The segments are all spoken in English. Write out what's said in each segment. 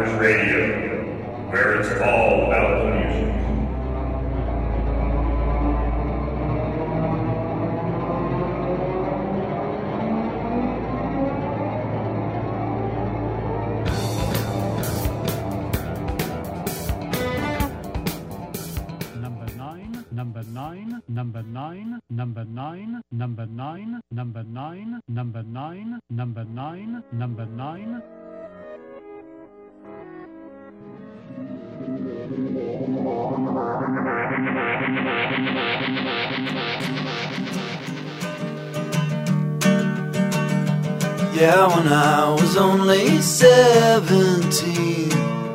Towers Radio, where it's all about the music. Number nine. Yeah, when I was only 17,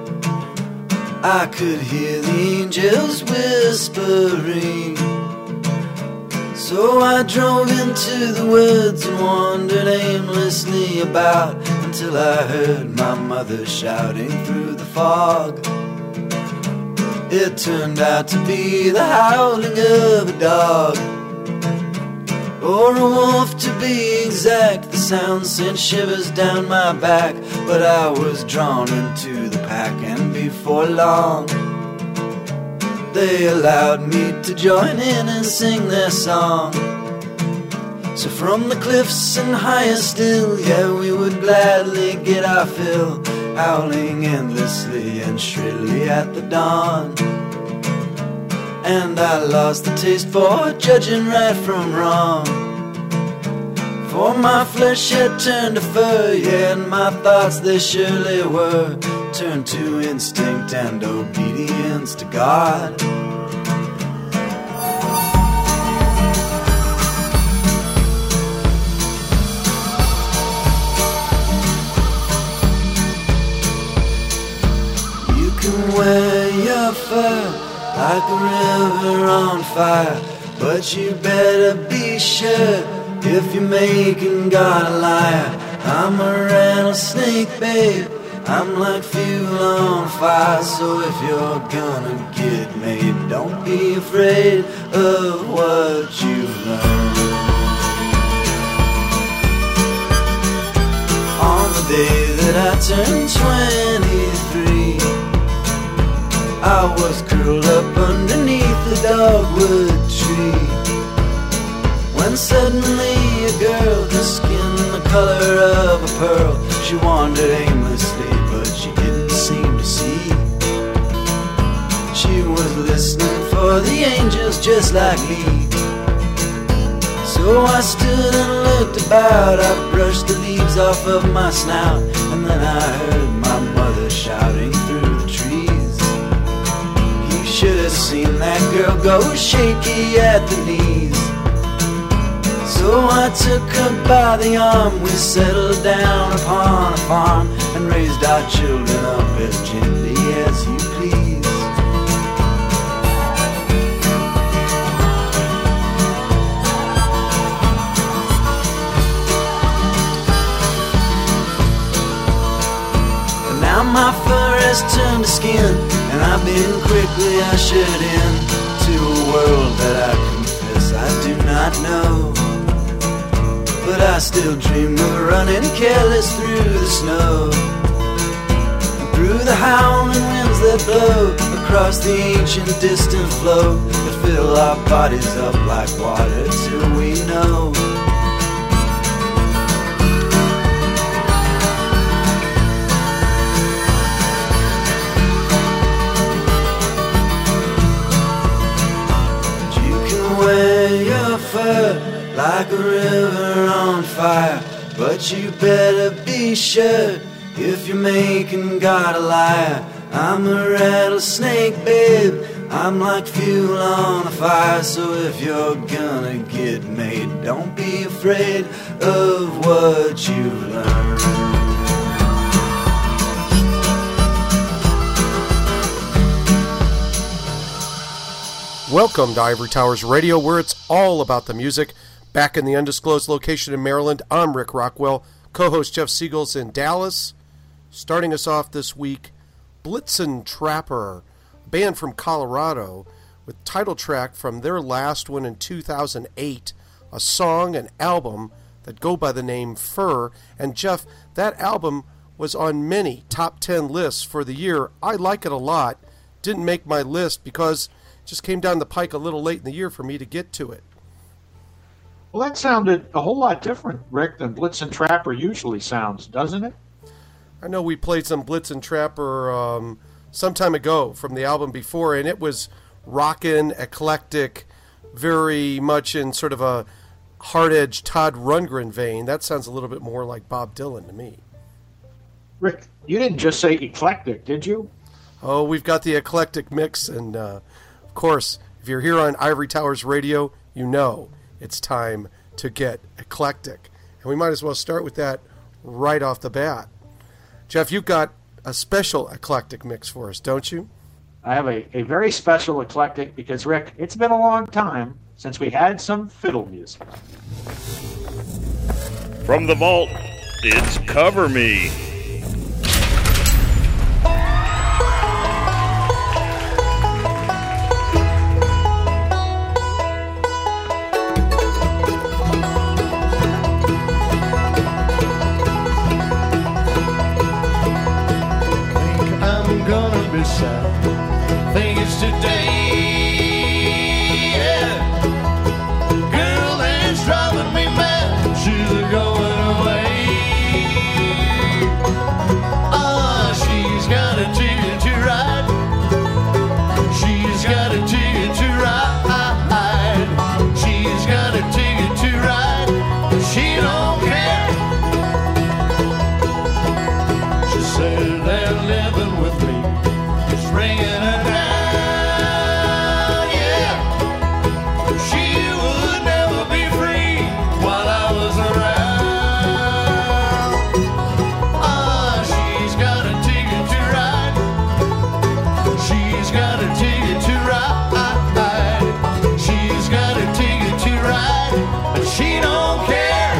I could hear the angels whispering. So I drove into the woods and wandered aimlessly about until I heard my mother shouting through the fog. It turned out to be the howling of a dog, or a wolf to be exact. The sound sent shivers down my back, but I was drawn into the pack, and before long they allowed me to join in and sing their song. So from the cliffs and higher still, yeah, we would gladly get our fill, howling endlessly and shrilly at the dawn. And I lost the taste for judging right from wrong, for my flesh had turned to fur, yeah, and my thoughts they surely were turned to instinct and obedience to God. You can wear your fur like a river on fire, but you better be sure if you're making God a liar. I'm a rattlesnake, babe, I'm like fuel on fire. So if you're gonna get made, don't be afraid of what you learn. On the day that I turned 23, I was curled up underneath the dogwood tree, when suddenly a girl, her skin the color of a pearl, she wandered aimlessly, but she didn't seem to see. She was listening for the angels just like me. So I stood and looked about, I brushed the leaves off of my snout, and then I heard my mother shouting through the trees. You should have seen that girl go shaky at the knees. So I took her by the arm, we settled down upon a farm, and raised our children up as gently as you please. And now my fur has turned to skin, and I've been quickly ushered in to a world that I confess I do not know. But I still dream of running careless through the snow, and through the howling winds that blow across the ancient distant flow, that fill our bodies up like water till we know. But you can wear your fur like a river on fire, but you better be sure if you're making God a liar. I'm a rattlesnake, babe, I'm like fuel on a fire. So if you're gonna get made, don't be afraid of what you've learned. Welcome to Ivory Towers Radio, where it's all about the music. Back in the undisclosed location in Maryland, I'm Rick Rockwell. Co-host Jeff Siegel's in Dallas. Starting us off this week, Blitzen Trapper, a band from Colorado, with title track from their last one in 2008, a song and album that go by the name Fur. And Jeff, that album was on many top 10 lists for the year. I like it a lot. Didn't make my list because it just came down the pike a little late in the year for me to get to it. Well, that sounded a whole lot different, Rick, than Blitzen Trapper usually sounds, doesn't it? I know we played some Blitzen Trapper some time ago from the album before, and it was rockin', eclectic, very much in sort of a hard-edged Todd Rundgren vein. That sounds a little bit more like Bob Dylan to me. Rick, you didn't just say eclectic, did you? Oh, we've got the eclectic mix, and of course, if you're here on Ivory Towers Radio, you know it's time to get eclectic. And we might as well start with that right off the bat. Jeff, you've got a special eclectic mix for us, don't you? I have a very special eclectic because, Rick, it's been a long time since we had some fiddle music. From the vault, it's Cover Me. Think it's today, yeah. Girl that's driving me mad, she's going away. She's got a ticket to ride. She's got a ticket to ride. She's got a ticket to ride, but she don't care. She said they're living with me, bringing her down, yeah. She would never be free while I was around. She's got a ticket to ride. She's got a ticket to ride. She's got a ticket to ride, but she don't care.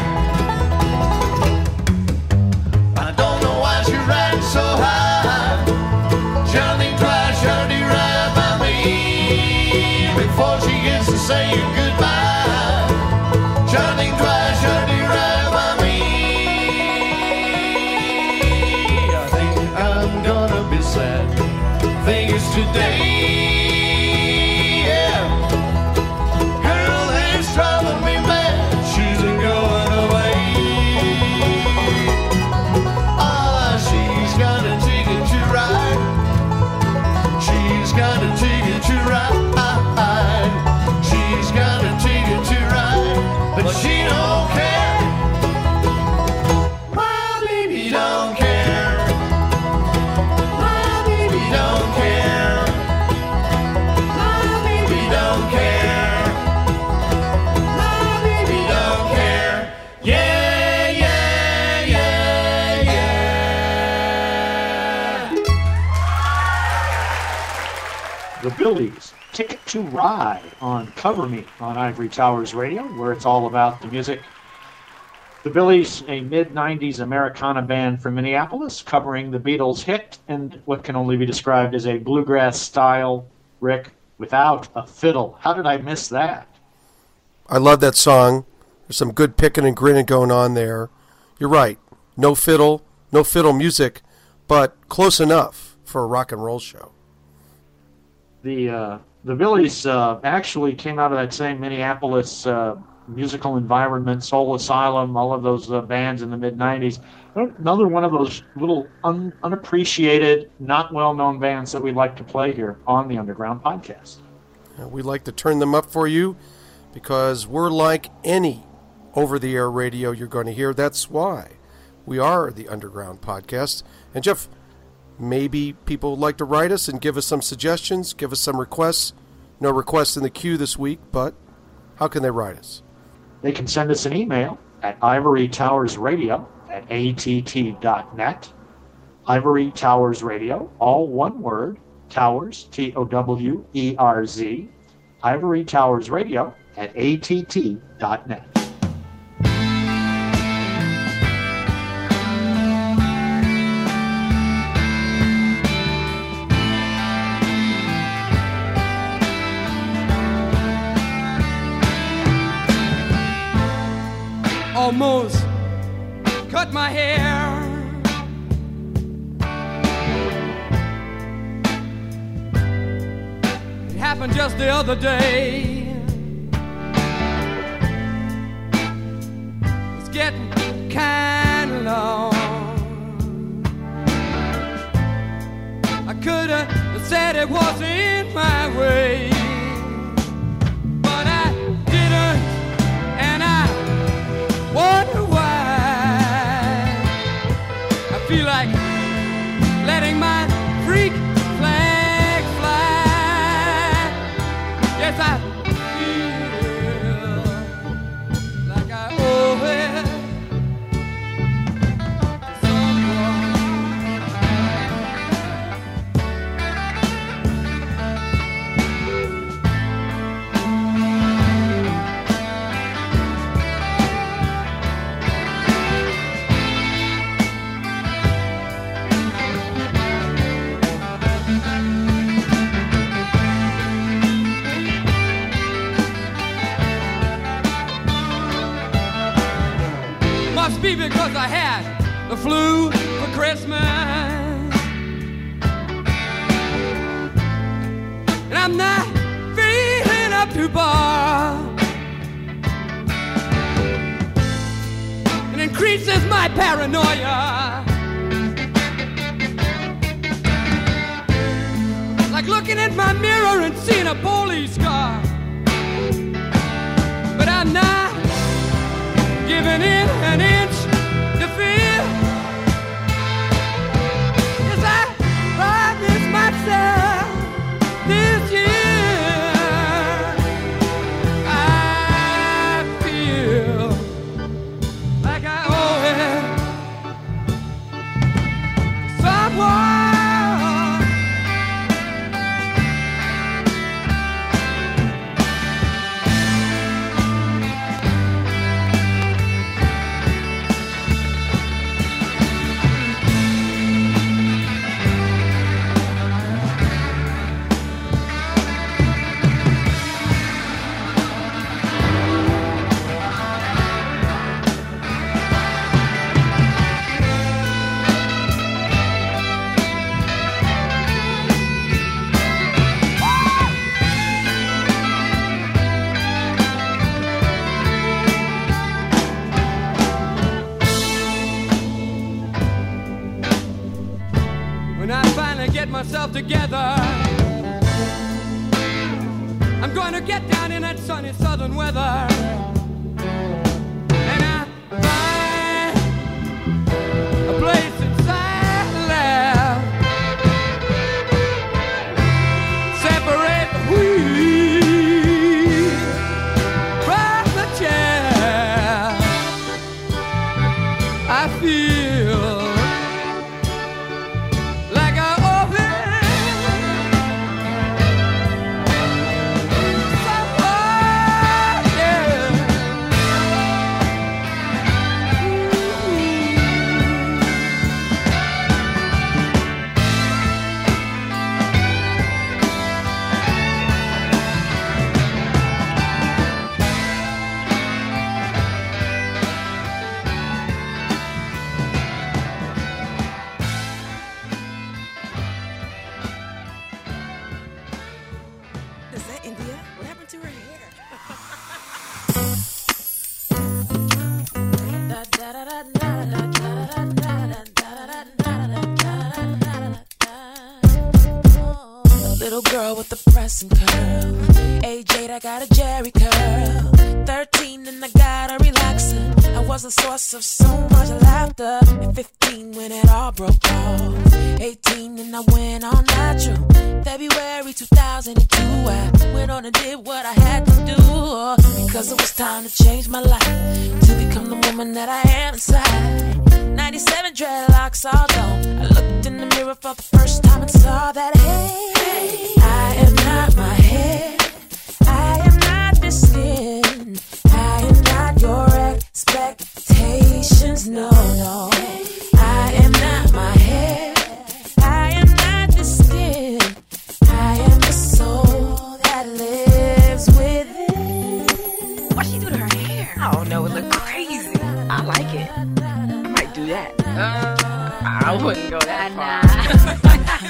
I don't know why she's riding so high. Johnny twice, Johnny right by me before she gets to saying goodbye. Johnny twice, Johnny right by me. I think I'm gonna be sad. Think it's today, yeah. Girl that's driving me mad, she's going away. She's got a ticket to ride. She's got a ticket to ride. She's got a ticket to ride, but she don't care. My baby don't care. My baby don't care. My baby don't care. My baby don't care. Yeah, yeah, yeah, yeah. The Billies, Ticket to Ride on Cover Me on Ivory Towers Radio, where it's all about the music. The Billies, a mid-90s Americana band from Minneapolis, covering the Beatles' hit and what can only be described as a bluegrass style, Rick, without a fiddle. How did I miss that? I love that song. There's some good picking and grinning going on there. You're right. No fiddle music, but close enough for a rock and roll show. The Billies actually came out of that same Minneapolis musical environment, Soul Asylum, all of those bands in the mid-90s. Another one of those little unappreciated, not well-known bands that we like to play here on the Underground Podcast. We like to turn them up for you because we're like any over-the-air radio you're going to hear. That's why we are the Underground Podcast. And Jeff, maybe people would like to write us and give us some suggestions, give us some requests. No requests in the queue this week, but how can they write us? They can send us an email at ivorytowersradio@att.net. Ivory Towers Radio, all one word, Towers, Towerz, Ivory Towers Radio @att.net. Almost cut my hair, happened just the other day. It's getting kind of long. I could have said it wasn't my way, but I didn't, and I wonder why. I feel like letting my freak flag fly. Yes, I feel like I owe it to someone. Must be because I had the flu for Christmas, and I'm not feeling up to bar. It increases my paranoia, like looking at my mirror and seeing a police car. But I'm not giving in an inch to fear. Yes, I promised myself this year. I feel like I owe it to someone. When I finally get myself together, I'm going to get down in that sunny southern weather, and I find a place inside the lab, separate the wheat from the chaff. I feel like I owe it someone, yeah. Is that India? What happened to her hair? Little girl with the pressing curl. Age 8, I got a Jerry curl. 13 and I got a relaxing. I was the source of so much laughter. At 15 when it all broke off. 18 and I went all natural. February 2002, I went on and did what I had to do. Because it was time to change my life, to become the woman that I am inside. 97 dreadlocks all gone. I looked in the mirror for the first time and saw that, hey, I am not my hair, I am not this skin, I am not your expectations, no, no. I am not my hair, I am not the skin, I am the soul that lives within. What she do to her hair? I don't know, it look crazy. I like it. I might do that. I wouldn't go that far.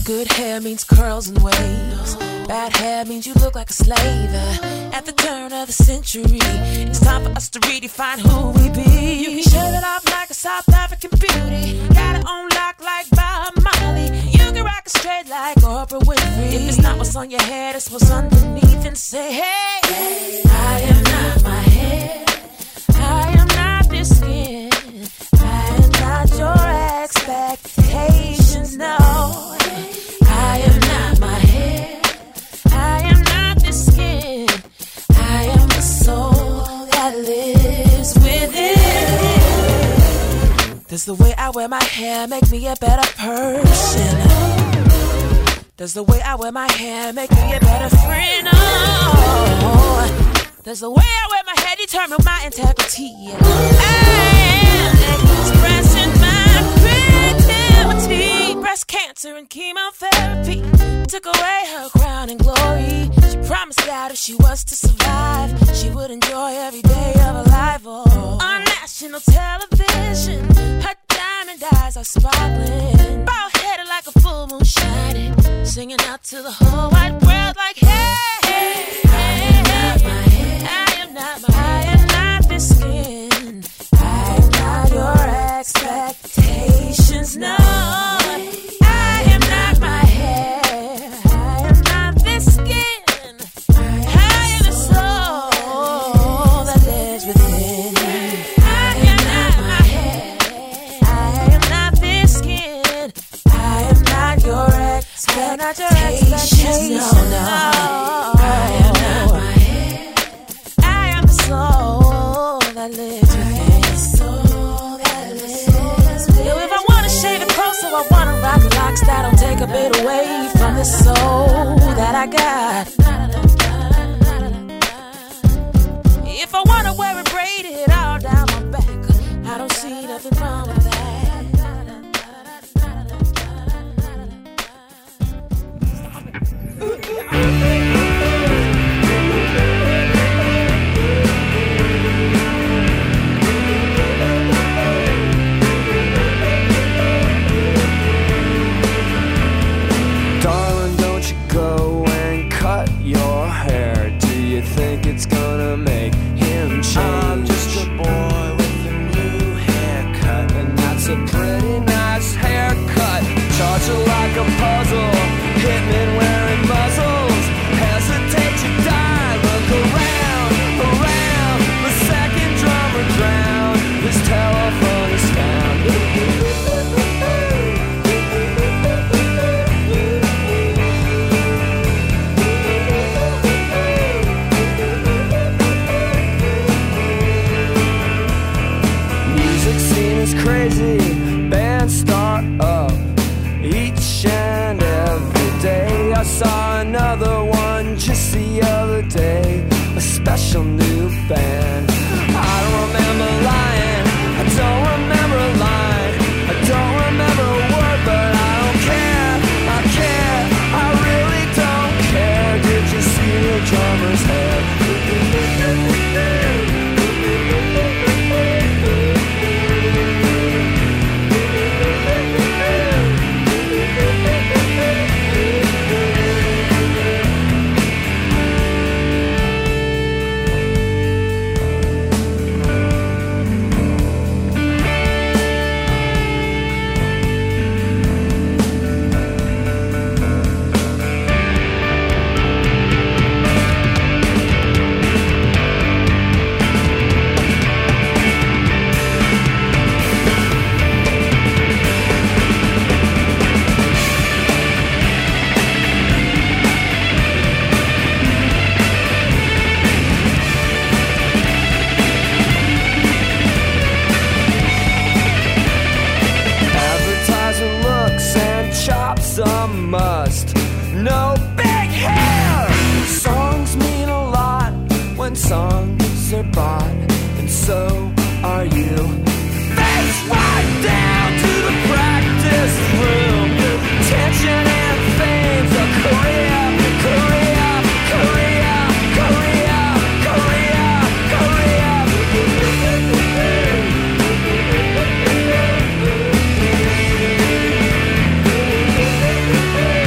Good hair means curls and waves. Bad hair means you look like a slave. At the turn of the century, it's time for us to redefine who we be. You can shave it off like a South African beauty. Got it on lock like Bob Marley. You can rock it straight like Oprah Winfrey. If it's not what's on your head, it's what's underneath. And say, hey, I am not my hair. I am not this skin. I am not your expectations, no. I am not my hair. I am not this skin. I am the soul that lives within. Does the way I wear my hair make me a better person? Does the way I wear my hair make me a better friend? Oh. Does the way I wear my hair determine my integrity? I am expressing my creativity. Breast cancer and chemotherapy took away her crown and glory. She promised God if she was to survive, she would enjoy every day of her life. Oh. On national television, her diamond eyes are sparkling, bald-headed like a full moon shining, singing out to the whole wide world like, hey, I am not my hair. I am not this skin. I am not your expectations, no. I am not my hair. I am not this skin. I am the soul that lives within me. I am not my hair. I am not this skin. I am not your expectations, no. I am not my hair. I am the soul that lives within. Yo, if I wanna shave it closer, I wanna rock the locks that'll take a bit away from the soul that I got. If I wanna wear it braided all down my back, I don't see nothing wrong with that. Darling, don't you go and cut your hair. Do you think it's gonna make him change? I'm just a boy with a new haircut, and that's a pretty nice haircut. Charge you like a puzzle, hitmen wearing muzzles. Hesitate to die, look around, around. The second drummer drowned, his telephone is found. Crazy bands start up each and every day. I saw another one just the other day, a special new band. I don't remember lying, I don't remember a line, I don't remember a word, but I don't care, I care, I really don't care. Did you see the drummer's head? No big hair! Songs mean a lot when songs are bought, and so are you. Face right down to the practice room. Tension and fame's a career, career, career, career, career, career.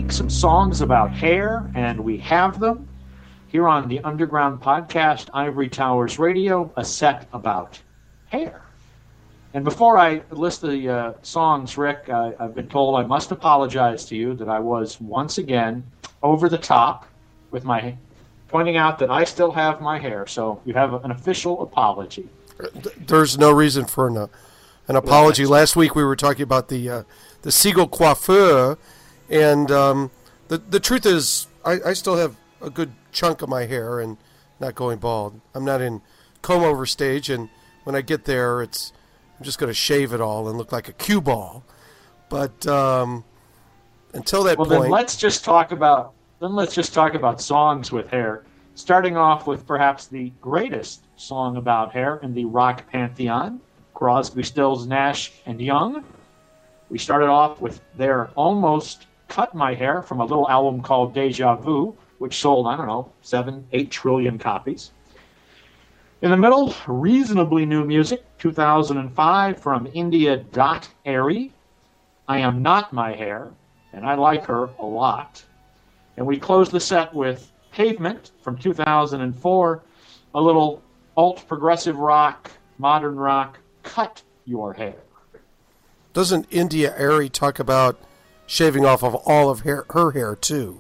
week some songs about hair, and we have them here on the Underground Podcast, Ivory Towers Radio, a set about hair. And before I list the songs, Rick, I've been told I must apologize to you that I was once again over the top with my pointing out that I still have my hair. So you have an official apology. There's no reason for an apology. Last week we were talking about the Siegel coiffeur, and the truth is I still have a good chunk of my hair and not going bald. I'm not in comb over stage, and when I get there, I'm just going to shave it all and look like a cue ball. But until that point, then let's just talk about songs with hair. Starting off with perhaps the greatest song about hair in the rock pantheon, Crosby, Stills, Nash and Young. We started off with their Almost Cut My Hair from a little album called Deja Vu, which sold, 7-8 trillion copies. In the middle, reasonably new music, 2005 from India Dot Airy, I Am Not My Hair, and I like her a lot. And we closed the set with Pavement from 2004, a little alt-progressive rock, modern rock, Cut Your Hair. Doesn't India Airy talk about shaving off of all of her hair, too,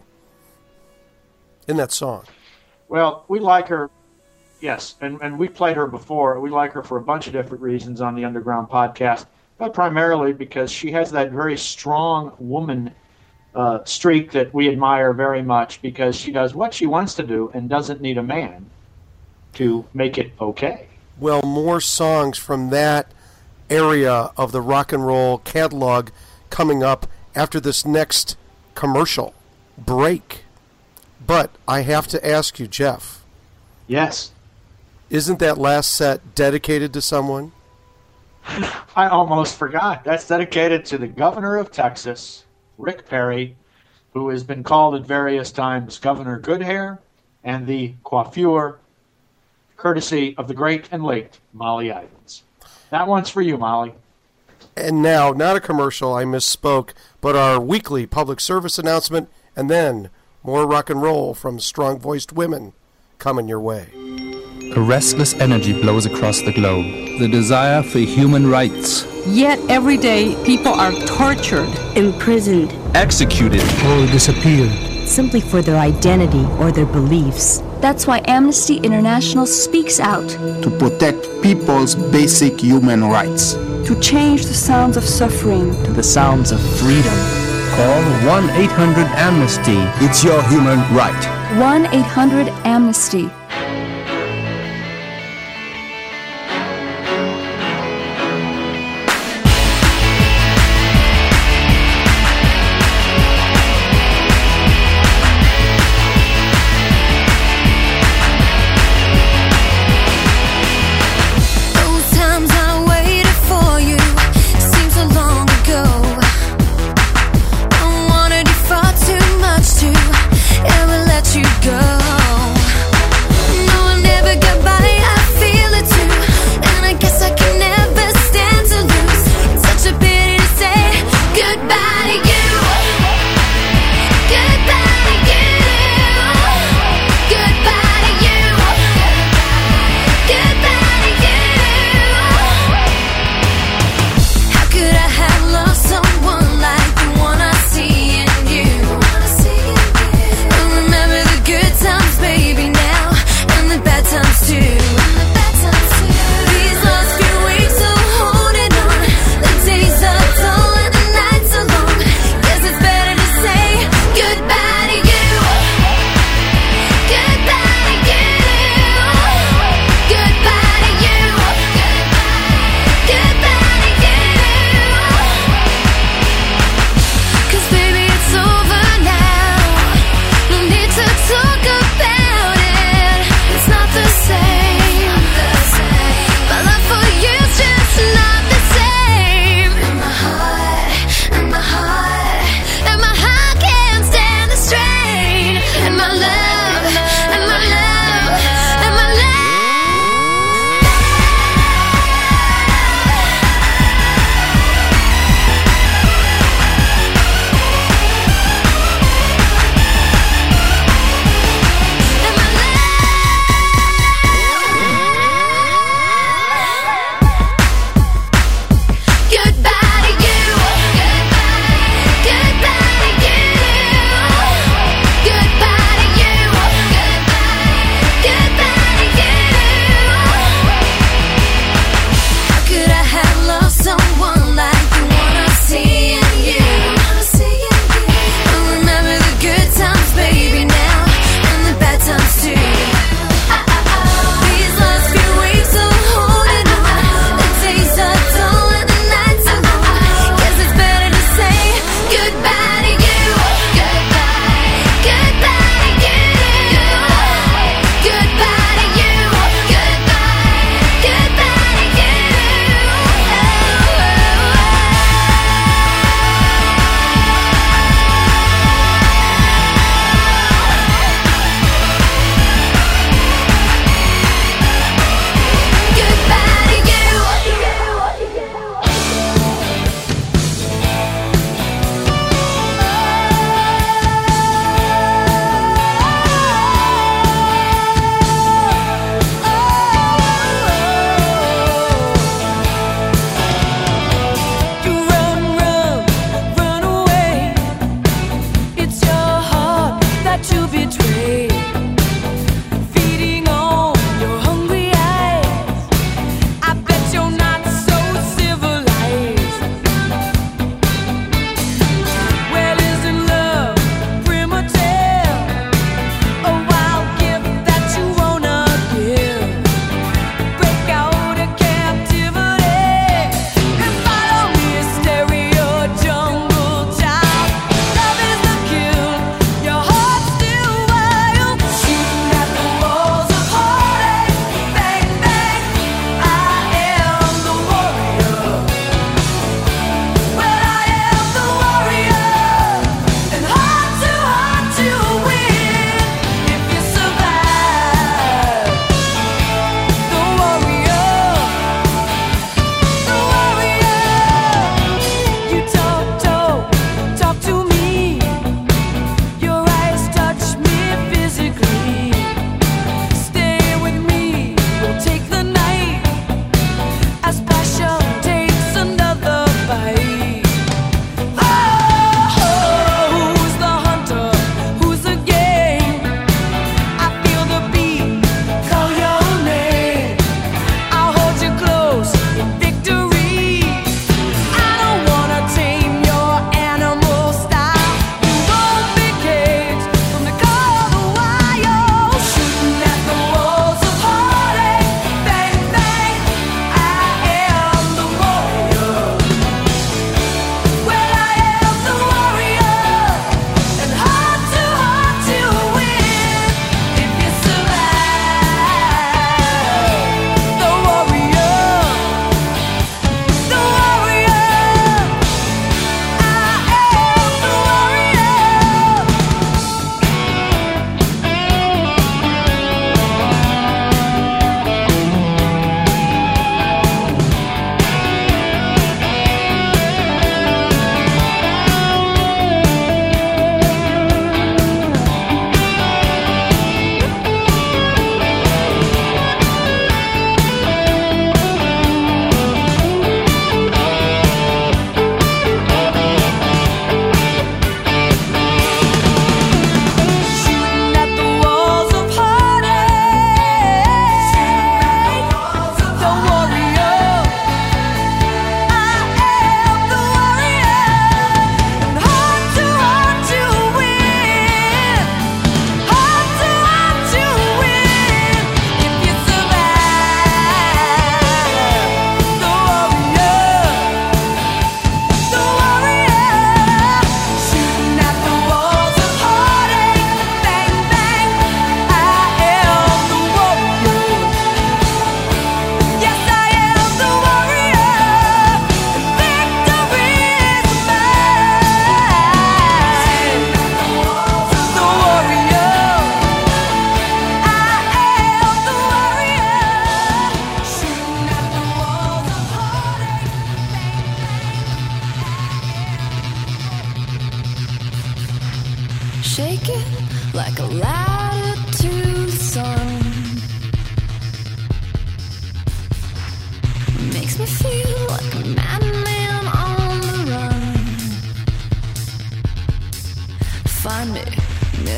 in that song? Well, we like her, yes, and we played her before. We like her for a bunch of different reasons on the Underground Podcast, but primarily because she has that very strong woman streak that we admire very much, because she does what she wants to do and doesn't need a man to make it okay. Well, more songs from that area of the rock and roll catalog coming up after this next commercial break. But I have to ask you, Jeff. Yes. Isn't that last set dedicated to someone? I almost forgot. That's dedicated to the governor of Texas, Rick Perry, who has been called at various times Governor Goodhair, and the coiffure, courtesy of the great and late Molly Ivins. That one's for you, Molly. And now, not a commercial, I misspoke, but our weekly public service announcement, and then more rock and roll from strong-voiced women coming your way. A restless energy blows across the globe. The desire for human rights. Yet every day, people are tortured, imprisoned, executed, or disappeared. simply for their identity or their beliefs. That's why Amnesty International speaks out. To protect people's basic human rights. To change the sounds of suffering to the sounds of freedom. Call 1-800-AMNESTY. It's your human right. 1-800-AMNESTY.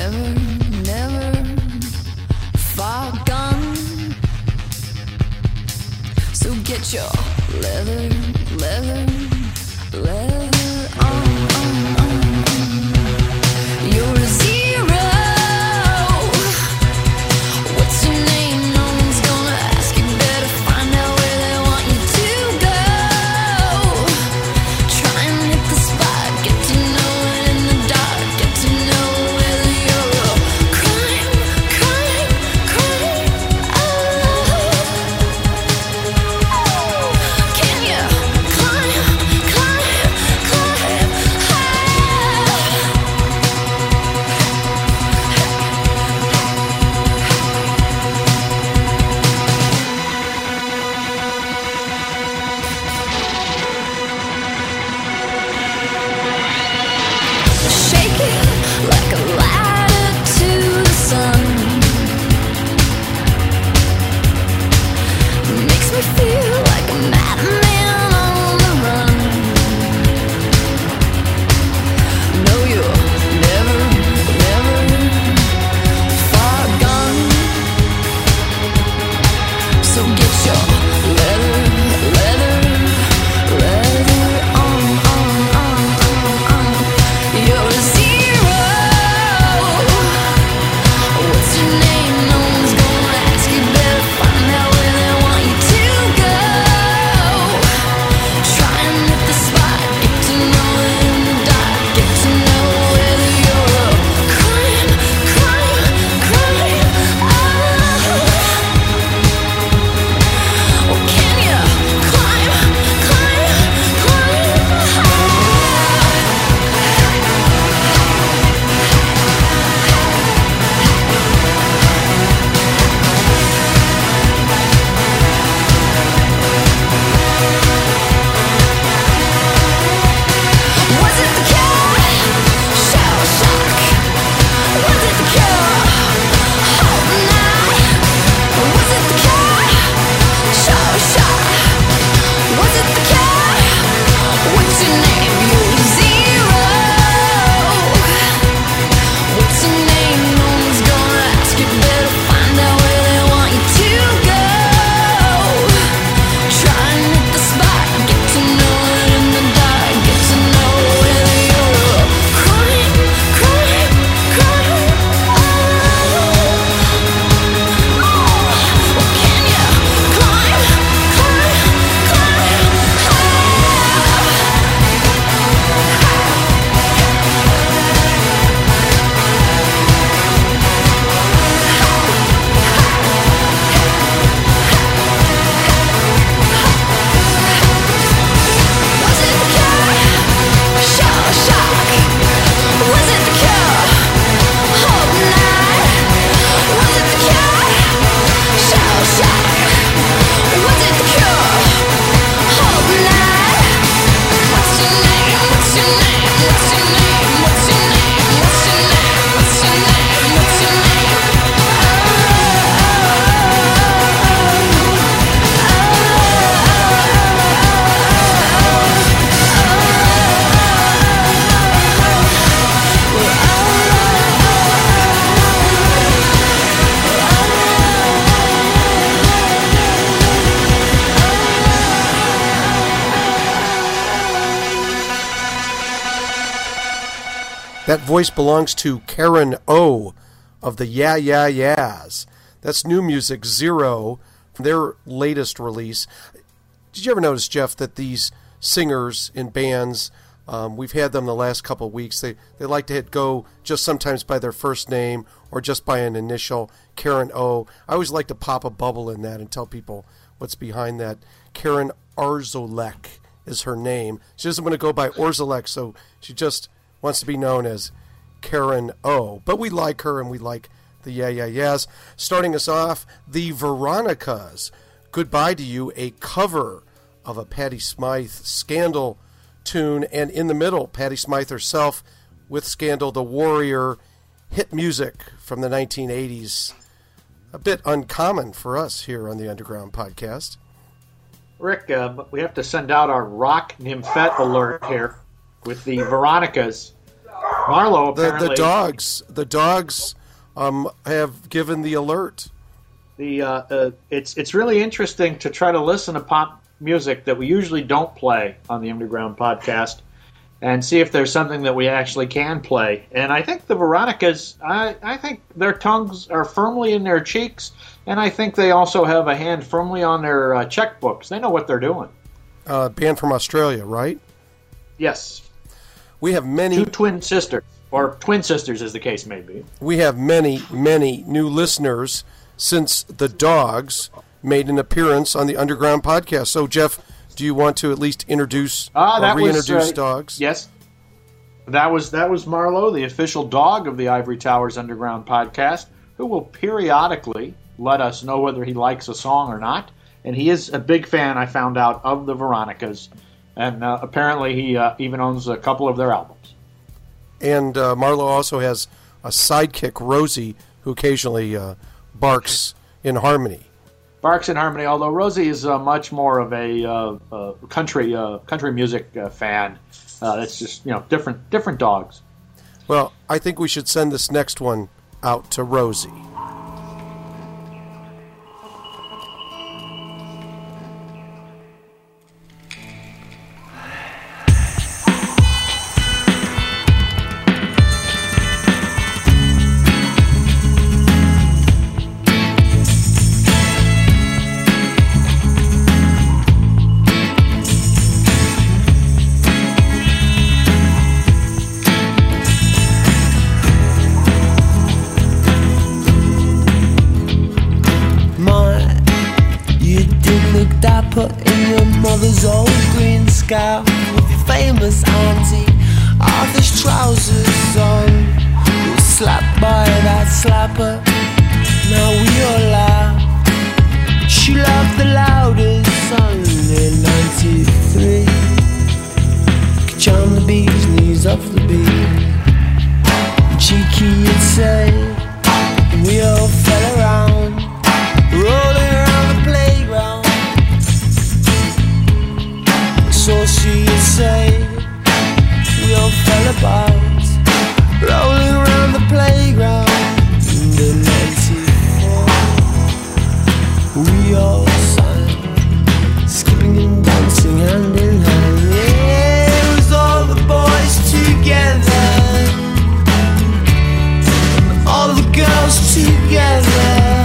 never far gone. So get your leather on. You're a zero. What's your name? No one's gonna ask. You better find out where they want you to go. Try and hit the spot. Get to know it in the dark. Get to know whether you're a crime. Oh, can you climb high? Shake it like a ladder to the sun. Makes me feel like a madman on the run. No, you're never far gone. So get your leather on. You're a zero. What's your name? No one's gonna ask. You better find out where they want you to go. Try and hit the spot. Get to know it in the dark. Get to know whether you're a crime. Oh, can you climb high? Was it the cure? Shell shock. Was it the cure? Hope not. Was it the cure? Shell shock. Was it the cure? What's your name? You're zero. What's your name? No one's gonna ask. You better find out where they want you to go. Try and hit the spot. Get to know it in the dark. Get to know whether you're a crime. Oh, can you climb? Was it the cure? Shell shock. Was it the cure? Hope not. Was it the cure? Shell shock. Was it the cure? Hope not. What's your name? What's your name? What's your name? What's your name? What's your name? What's your name? What's your name? That voice belongs to Karen O of the Yeah Yeah Yeahs. That's new music, Zero, from their latest release. Did you ever notice, Jeff, that these singers in bands, we've had them the last couple of weeks, they like to hit go just sometimes by their first name or just by an initial, Karen O. I always like to pop a bubble in that and tell people what's behind that. Karen Arzolek is her name. She doesn't want to go by Orzalek, so she just wants to be known as Karen O. But we like her and we like the Yeah Yeah Yeahs. Starting us off, the Veronicas, Goodbye to You, a cover of a Patti Smythe Scandal tune. And in the middle, Patti Smythe herself with Scandal, the Warrior, hit music from the 1980s. A bit uncommon for us here on the Underground Podcast. Rick, we have to send out our rock nymphette alert here with the Veronicas. Marlo, apparently... The dogs have given the alert. It's really interesting to try to listen to pop music that we usually don't play on the Underground podcast and see if there's something that we actually can play. And I think the Veronicas, I think their tongues are firmly in their cheeks, and I think they also have a hand firmly on their checkbooks. They know what they're doing. Band from Australia, right? Yes. We have many... Two twin sisters, or twin sisters as the case may be. We have many, many new listeners since the Dogs made an appearance on the Underground podcast. So, Jeff, do you want to at least introduce or reintroduce Dogs? Yes. That was Marlo, the official dog of the Ivory Towers Underground podcast, who will periodically let us know whether he likes a song or not. And he is a big fan, I found out, of the Veronicas. And apparently he even owns a couple of their albums. And Marlo also has a sidekick, Rosie, who occasionally barks in harmony. Barks in harmony, although Rosie is much more of a country music fan. That's just, different dogs. Well, I think we should send this next one out to Rosie. Out with your famous auntie, Arthur's trousers on. You were slapped by that slapper. Now we all laugh. She laughed the loudest, only 93. Could charm the bee's knees off the beat. Cheeky, you'd say. And we all fell around, rolling around the playground. So she'd say, we all fell apart, rolling around the playground in the 94. We all sang, skipping and dancing hand in hand. Yeah, it was all the boys together, and all the girls together.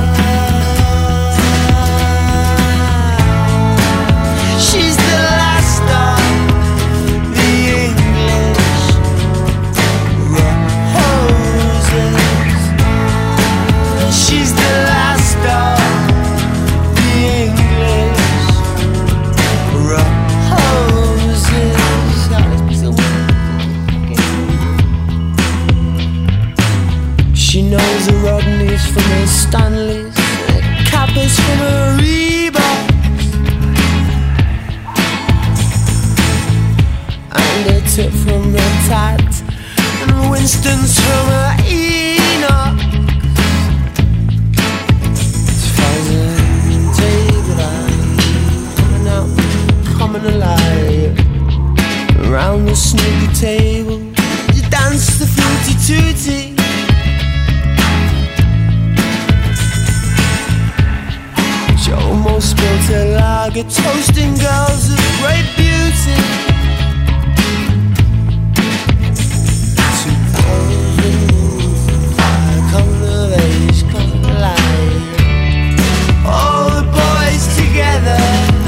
She knows her Rodneys from her Stanleys, her Kappas from her Reeboks, and her tip from her Tat, and her Winston's from her Enoch. It's frozen table and out coming alive around the snooker table. You dance the fruity tootie. She almost spilled her lager, toasting girls of great beauty. 2005, coming of age, coming alive. All the boys together,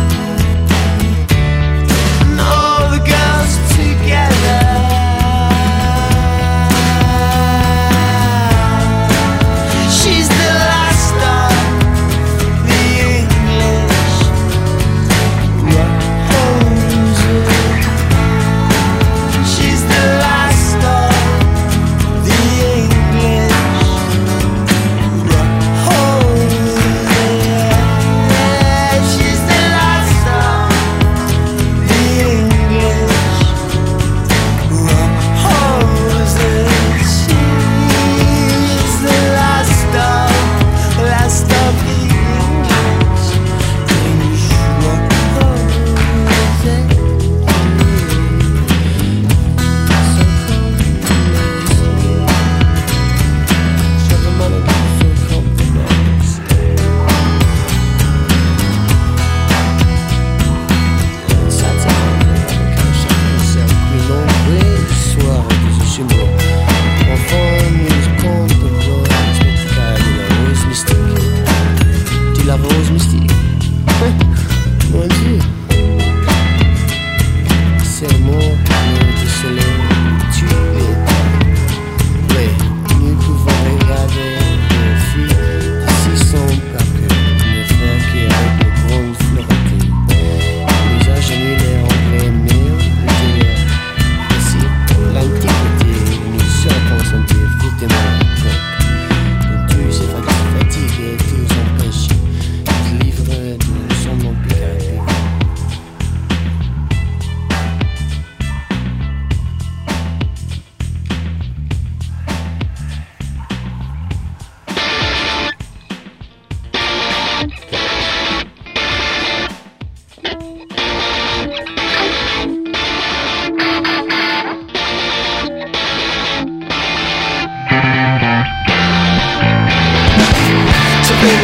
and all the girls together. She's the last of the English roses.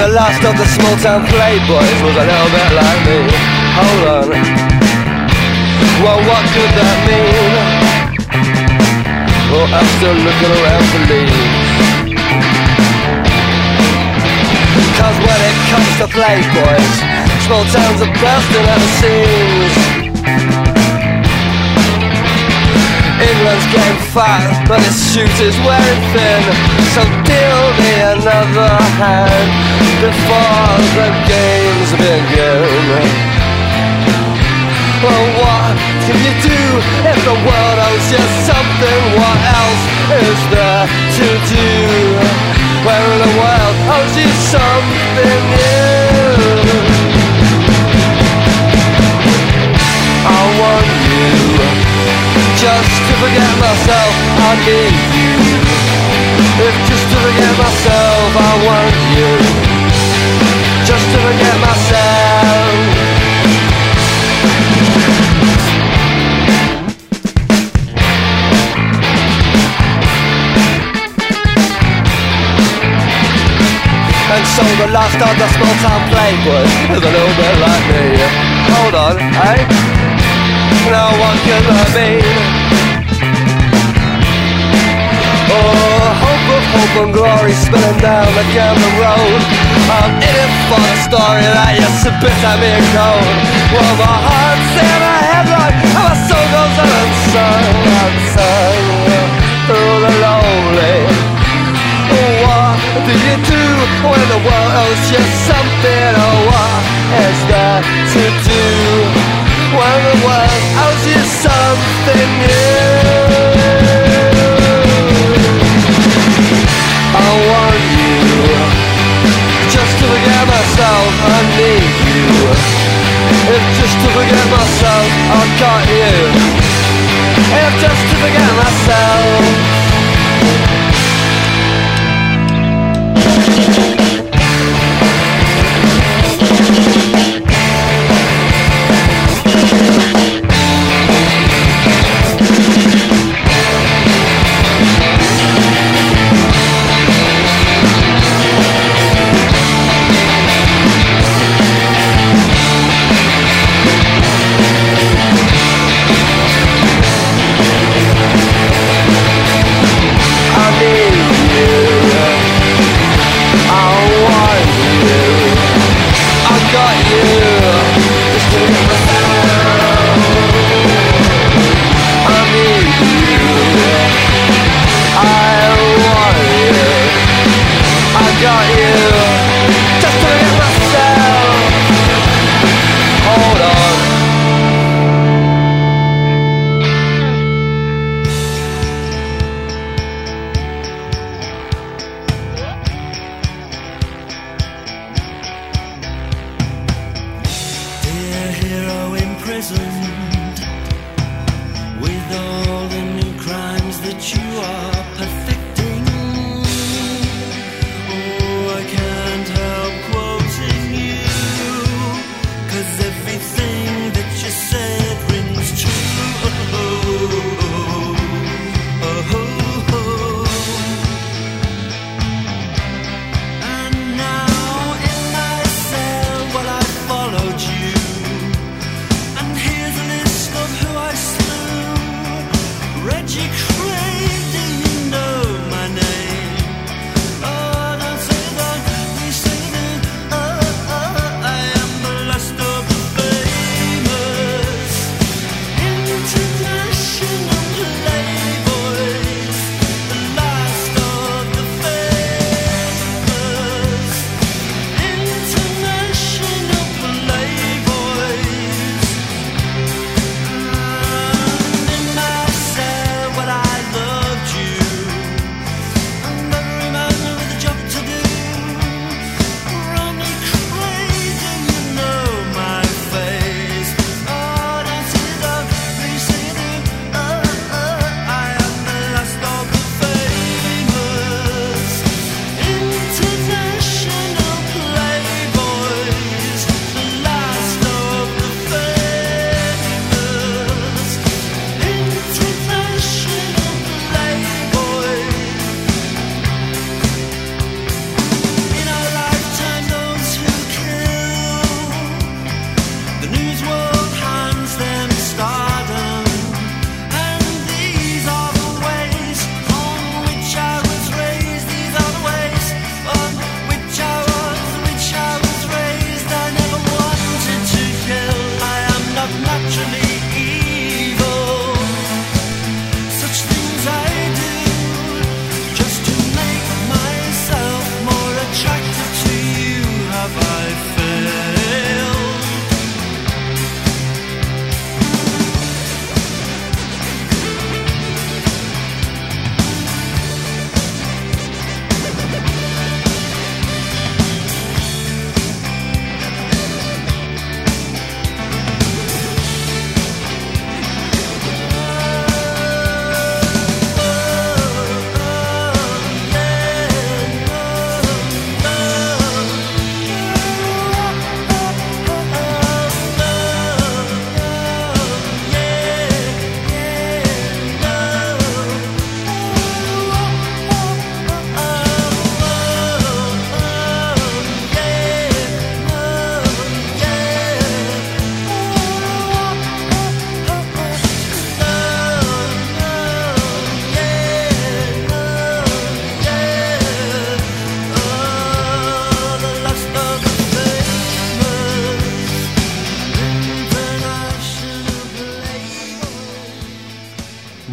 the last of the small town playboys was a little bit like me. Hold on. Well, what could that mean? Well, I'm still looking around for leads. Cause when it comes to playboys, small towns are bursting at the seams. England's getting fat, but its shoot is wearing thin. So deal me another hand before the games begin. Well, what can you do if the world owes you something? What else is there to do? Where in the world owes you something new? I want you just to forget myself. I need you. If just to forget myself, I want you just to forget myself. And so the last of the small town playboys is a little bit like me. Hold on, eh? Now what can that mean? Oh, hope and glory spilling down the road. I'm in it for the story that you spit at me in cold. Well, my heart's in a headline and my soul goes unsung through the lonely. What do you do when the world owes you something? Oh, what is there to do when the world owes you something new? I want you just to forget myself. I need you. If just to forget myself, I got you. If just to forget myself. Reggie craved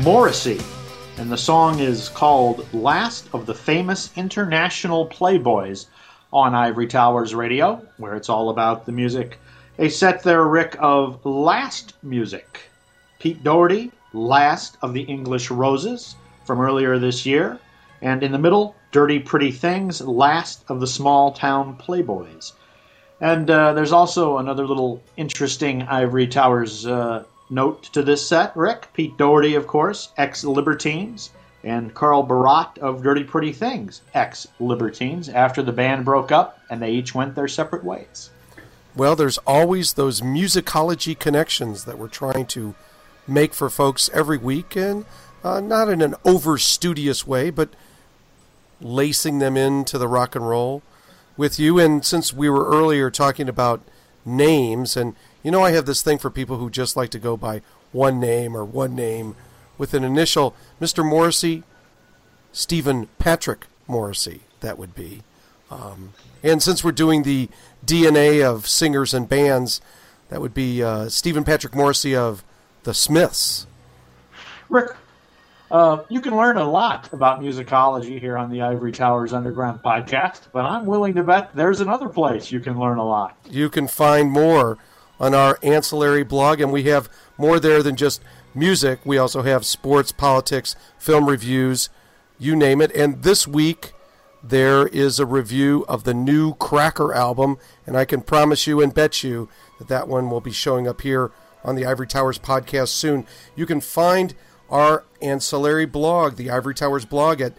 Morrissey, and the song is called Last of the Famous International Playboys on Ivory Towers Radio, where it's all about the music. A set there, Rick, of last music. Pete Doherty, Last of the English Roses from earlier this year, and in the middle, Dirty Pretty Things, Last of the Small Town Playboys. And there's also another little interesting Ivory Towers note to this set, Rick. Pete Doherty, of course, ex-Libertines, and Carl Barat of Dirty Pretty Things, ex-Libertines, after the band broke up and they each went their separate ways. Well, there's always those musicology connections that we're trying to make for folks every week, and not in an over-studious way, but lacing them into the rock and roll with you. And since we were earlier talking about names, and you know I have this thing for people who just like to go by one name or one name with an initial. Mr. Morrissey, Stephen Patrick Morrissey, that would be. And since we're doing the DNA of singers and bands, that would be Stephen Patrick Morrissey of the Smiths. Rick, you can learn a lot about musicology here on the Ivory Towers Underground podcast, but I'm willing to bet there's another place you can learn a lot. You can find more on our ancillary blog, and we have more there than just music. We also have sports, politics, film reviews, you name it. And this week, there is a review of the new Cracker album, and I can promise you and bet you that that one will be showing up here on the Ivory Towers podcast soon. You can find our ancillary blog, the Ivory Towers blog, at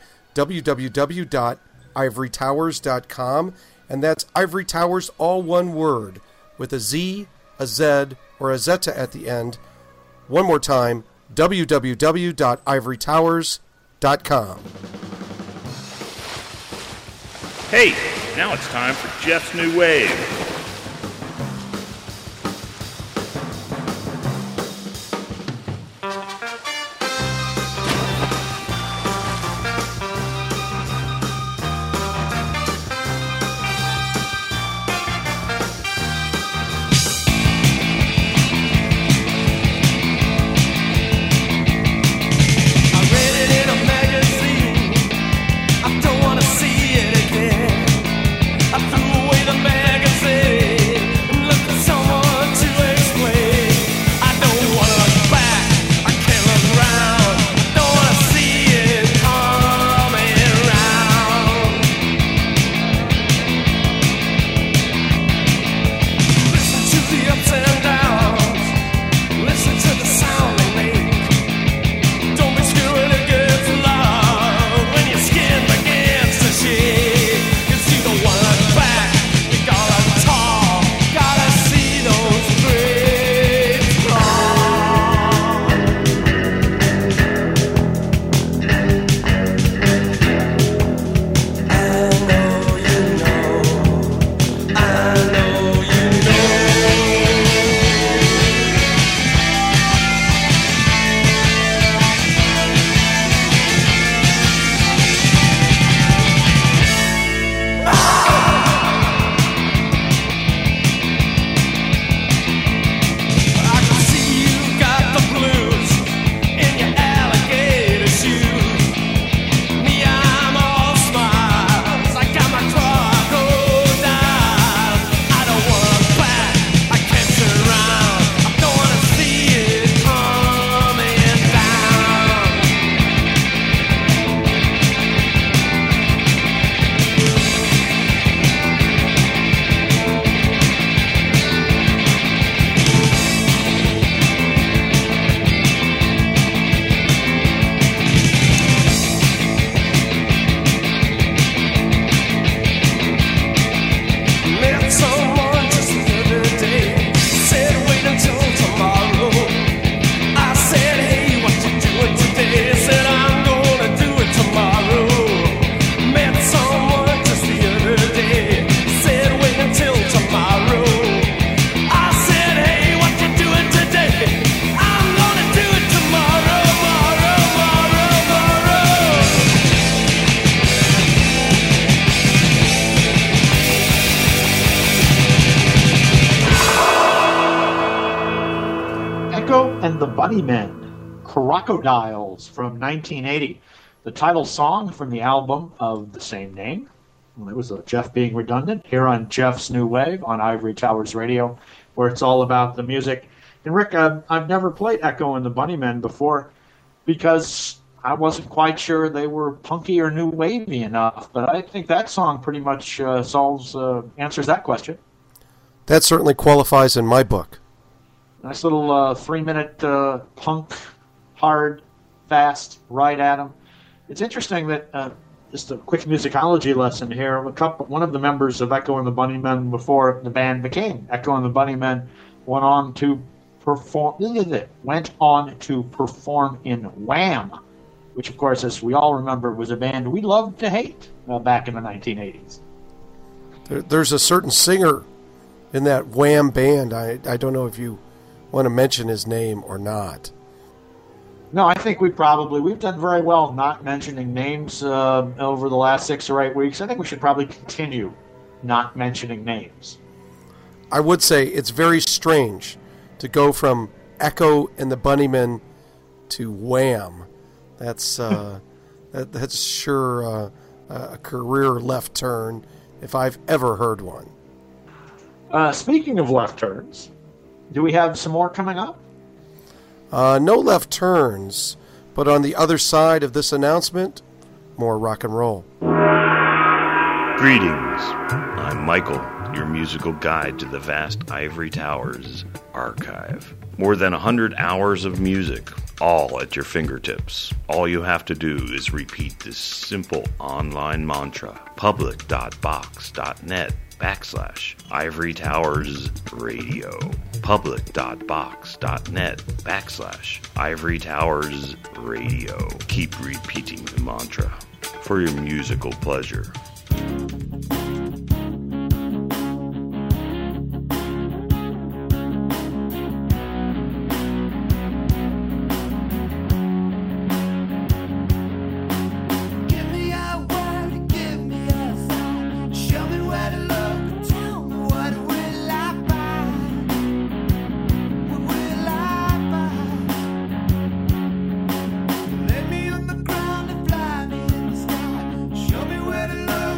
www.ivorytowers.com, and that's Ivory Towers, all one word, with a Z, a Z, or a Zeta at the end. One more time, www.ivorytowers.com. Hey, now it's time for Jeff's New Wave. Crocodiles from 1980, the title song from the album of the same name. Well, it was Jeff being redundant here on Jeff's New Wave on Ivory Towers Radio, where it's all about the music. And Rick, I've never played Echo and the Bunnymen before because I wasn't quite sure they were punky or new wavy enough, but I think that song pretty much answers that question. That certainly qualifies in my book. Nice little 3-minute punk, hard, fast, right at 'em. It's interesting that just a quick musicology lesson here. One of the members of Echo and the Bunnymen before the band became Echo and the Bunnymen went on to perform in Wham, which, of course, as we all remember, was a band we loved to hate back in the 1980s. There's a certain singer in that Wham band. I don't know if you want to mention his name or not. No, I think we've done very well not mentioning names over the last 6 or 8 weeks. I think we should probably continue not mentioning names. I would say it's very strange to go from Echo and the Bunnymen to Wham. That's that's sure a career left turn if I've ever heard one. Speaking of left turns, do we have some more coming up? No left turns, but on the other side of this announcement, more rock and roll. Greetings. I'm Michael, your musical guide to the vast Ivory Towers archive. More than 100 hours of music, all at your fingertips. All you have to do is repeat this simple online mantra, public.box.net/Ivory Towers Radio. Public.box.net/Ivory Towers Radio. Keep repeating the mantra for your musical pleasure. Lay me on the ground and fly me in the sky. Show me where to look.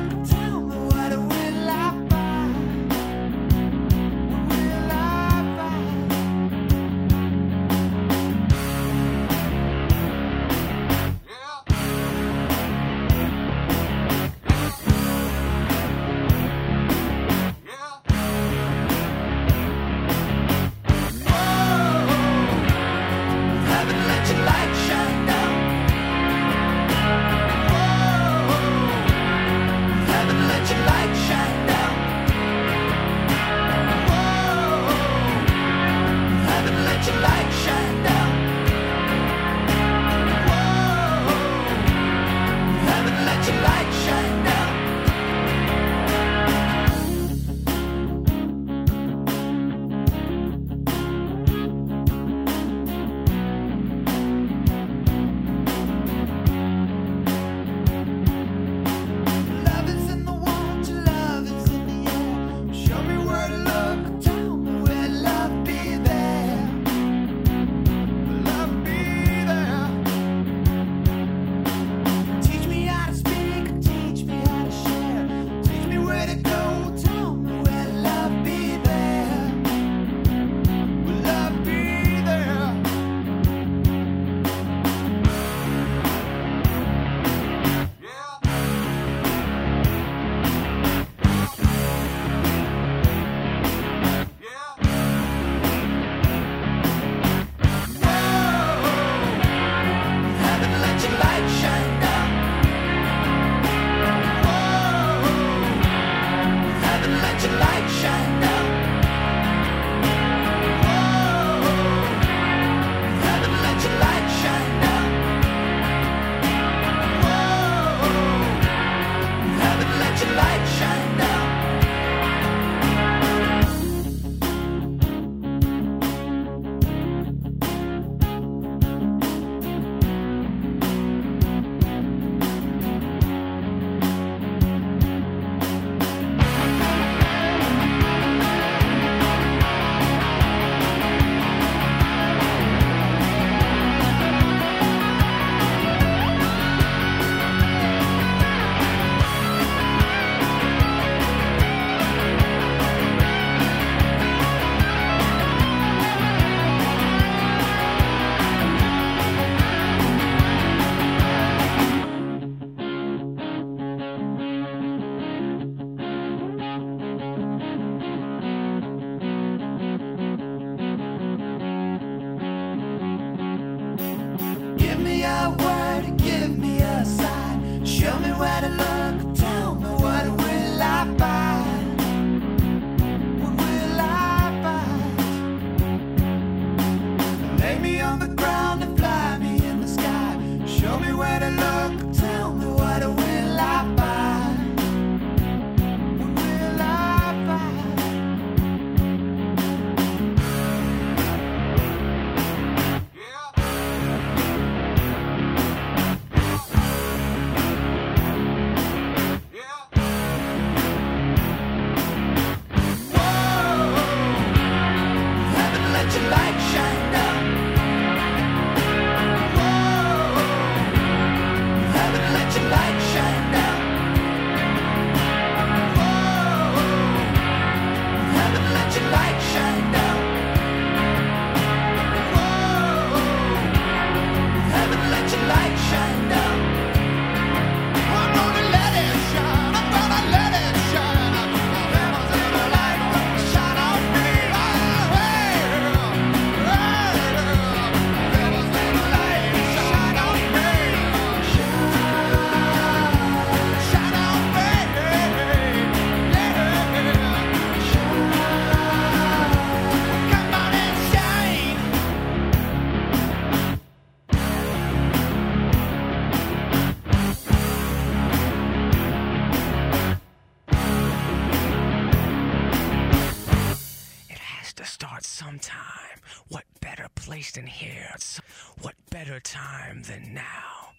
to start sometime. What better place than here? What better time than now?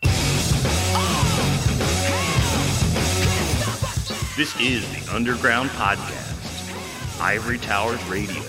This is the Underground Podcast, Ivory Towers Radio.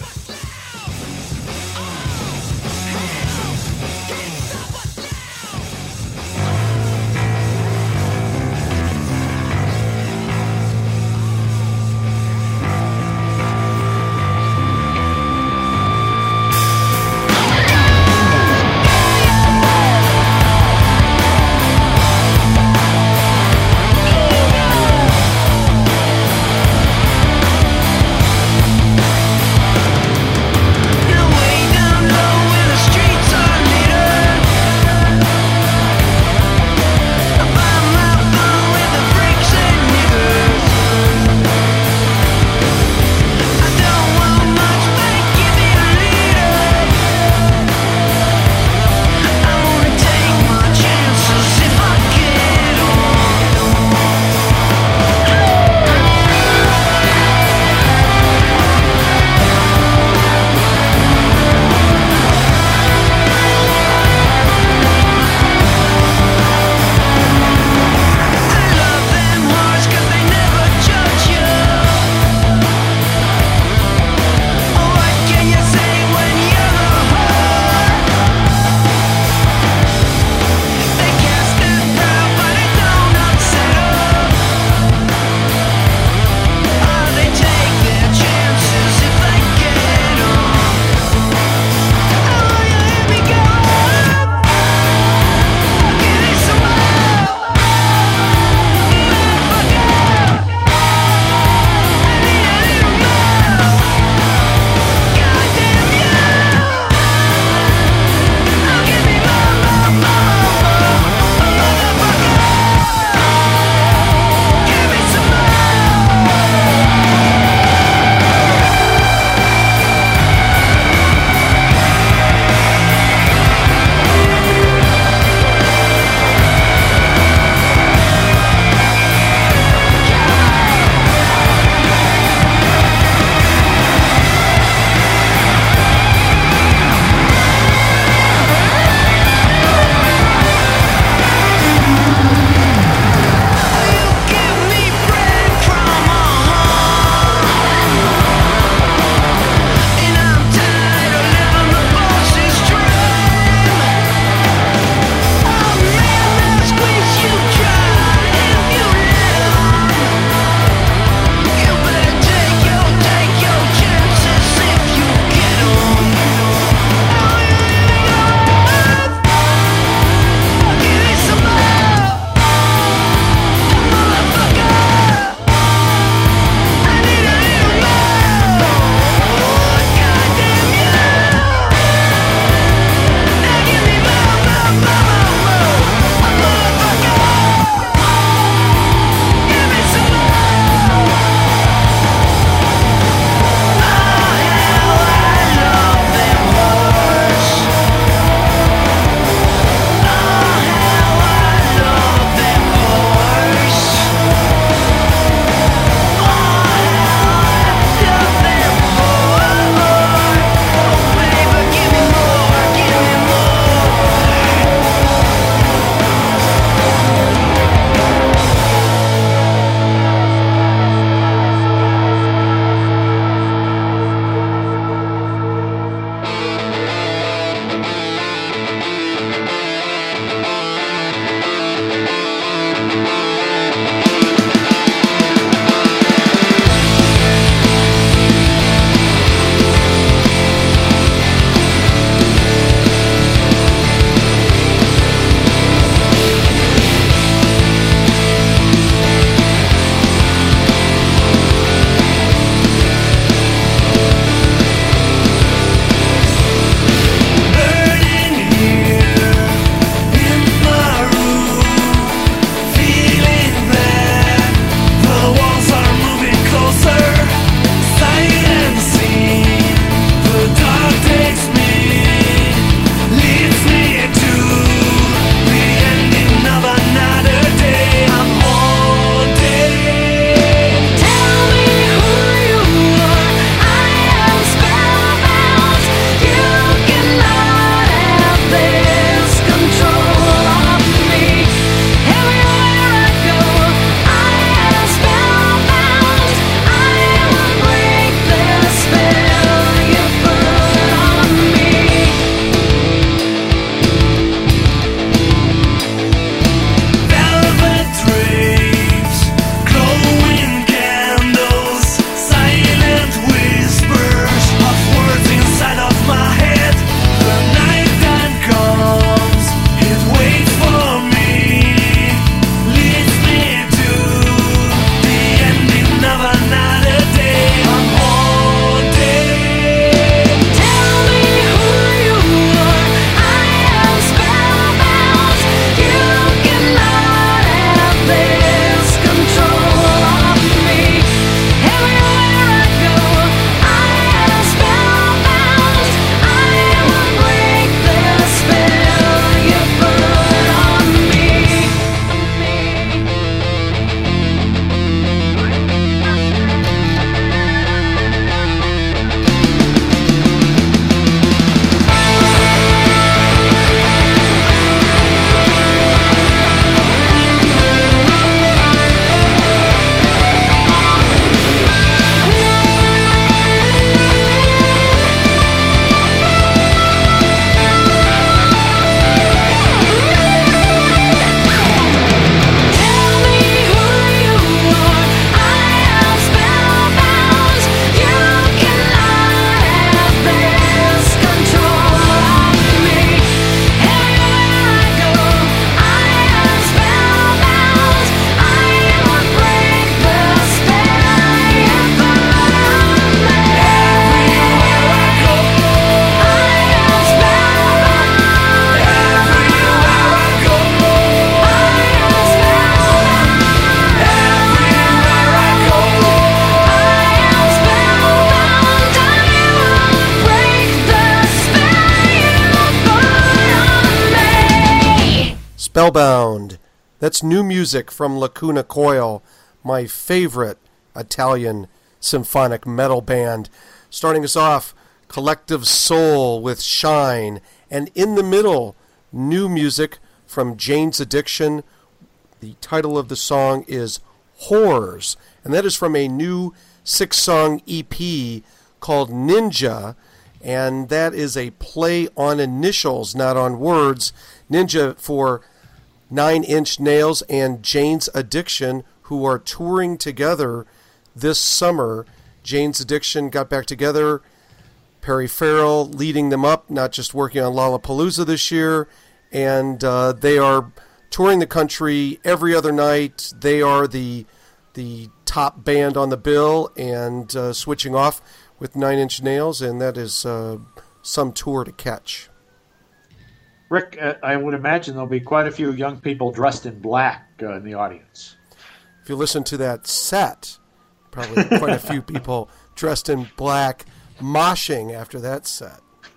Spellbound. That's new music from Lacuna Coil, my favorite Italian symphonic metal band. Starting us off, Collective Soul with Shine. And in the middle, new music from Jane's Addiction. The title of the song is Whores, and that is from a new 6-song EP called Ninja, and that is a play on initials, not on words. Ninja for 9 Inch Nails and Jane's Addiction, who are touring together this summer. Jane's Addiction got back together, Perry Farrell leading them up, not just working on Lollapalooza this year, and they are touring the country every other night. They are the top band on the bill, and switching off with 9 Inch Nails, and that is some tour to catch. Rick, I would imagine there'll be quite a few young people dressed in black in the audience. If you listen to that set, probably quite a few people dressed in black moshing after that set.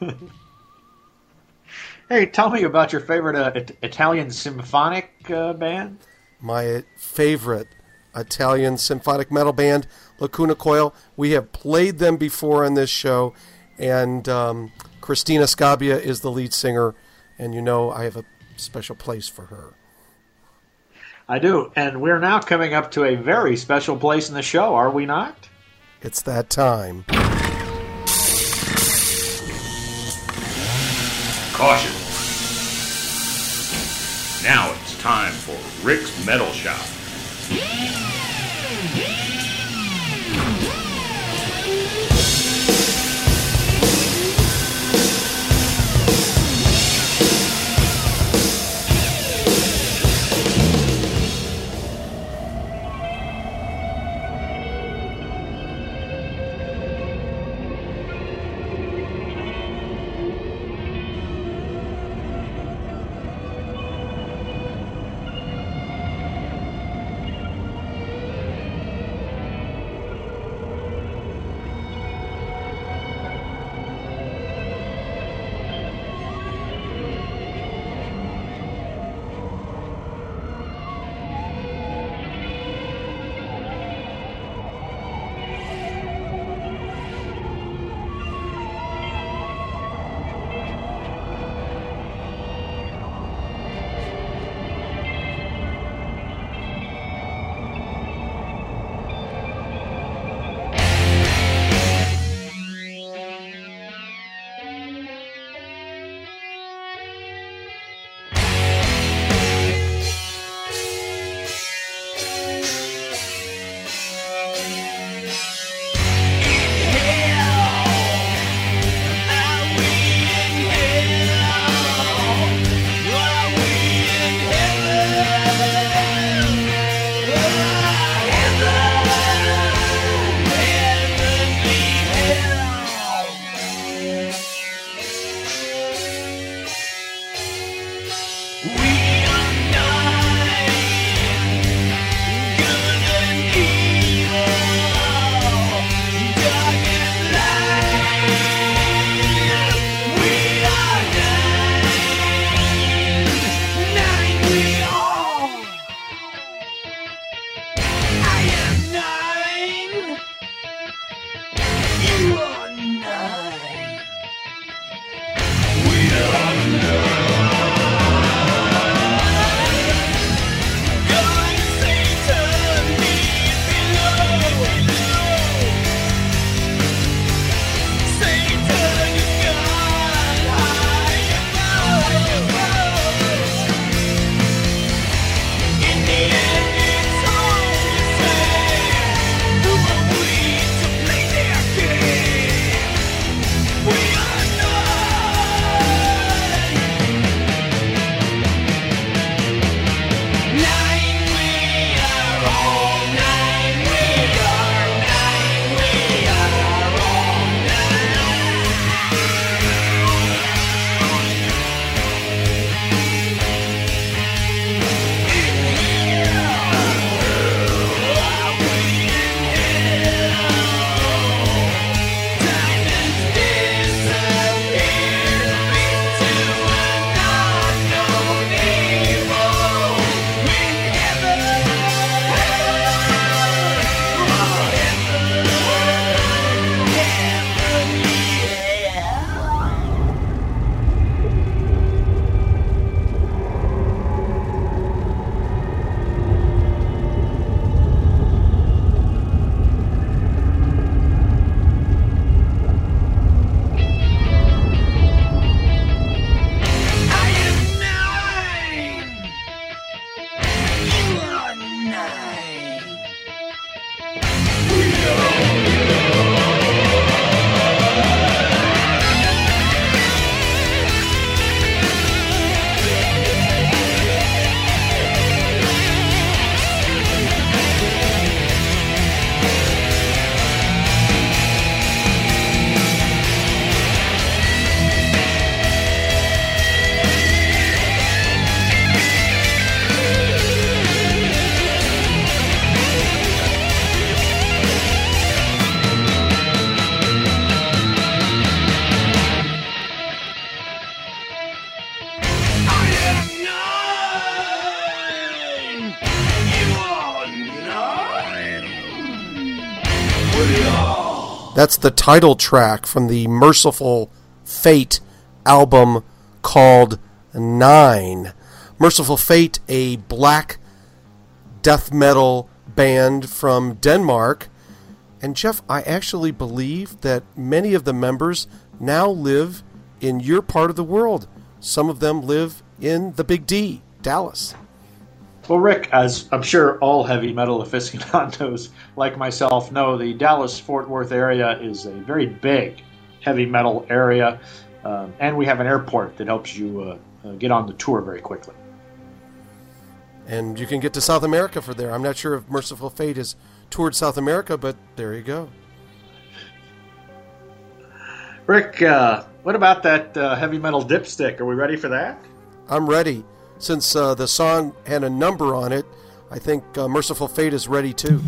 Hey, tell me about your favorite Italian symphonic band. My favorite Italian symphonic metal band, Lacuna Coil. We have played them before on this show, and Christina Scabbia is the lead singer, and you know I have a special place for her. I do, and we're now coming up to a very special place in the show, are we not? It's that time. Caution. Now it's time for Rick's Metal Shop. That's the title track from the Merciful Fate album called 9. Merciful Fate, a black death metal band from Denmark. And Jeff, I actually believe that many of the members now live in your part of the world. Some of them live in the Big D, Dallas. Well, Rick, as I'm sure all heavy metal aficionados like myself know, the Dallas-Fort Worth area is a very big heavy metal area, and we have an airport that helps you get on the tour very quickly. And you can get to South America for there. I'm not sure if Merciful Fate has toured South America, but there you go. Rick, what about that heavy metal dipstick? Are we ready for that? I'm ready. Since the song had a number on it, I think Merciful Fate is ready too.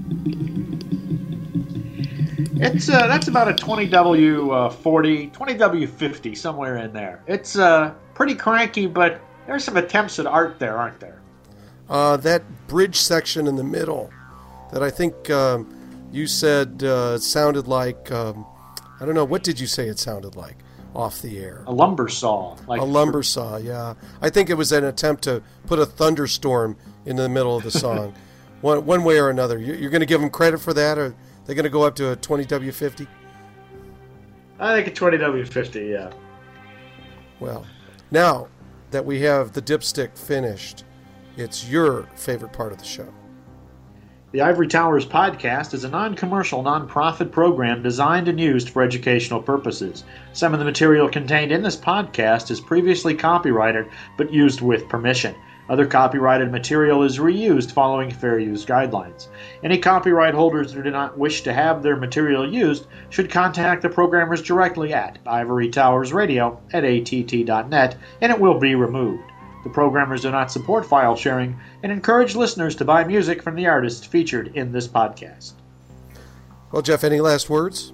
That's about a 20W40, 20W50, somewhere in there. It's pretty cranky, but there's some attempts at art there, aren't there? That bridge section in the middle that I think you said sounded like, I don't know, what did you say it sounded like off the air? A lumber saw. A lumber saw, yeah. I think it was an attempt to put a thunderstorm in the middle of the song. one way or another. You're going to give them credit for that, or they're going to go up to a 20W50? I think a 20W50, yeah. Well, now that we have the dipstick finished, it's your favorite part of the show. The Ivory Towers podcast is a non-commercial, non-profit program designed and used for educational purposes. Some of the material contained in this podcast is previously copyrighted, but used with permission. Other copyrighted material is reused following fair use guidelines. Any copyright holders who do not wish to have their material used should contact the programmers directly at ivorytowersradio@att.net, and it will be removed. The programmers do not support file sharing and encourage listeners to buy music from the artists featured in this podcast. Well, Jeff, any last words?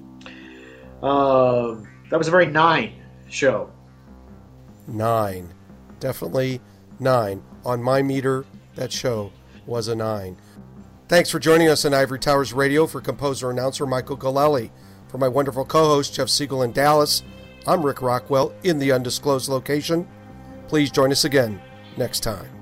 That was a very 9 show. 9. Definitely 9. On my meter, that show was a 9. Thanks for joining us on Ivory Towers Radio. For composer-announcer Michael Galelli. For my wonderful co-host Jeff Siegel in Dallas, I'm Rick Rockwell in the undisclosed location. Please join us again next time.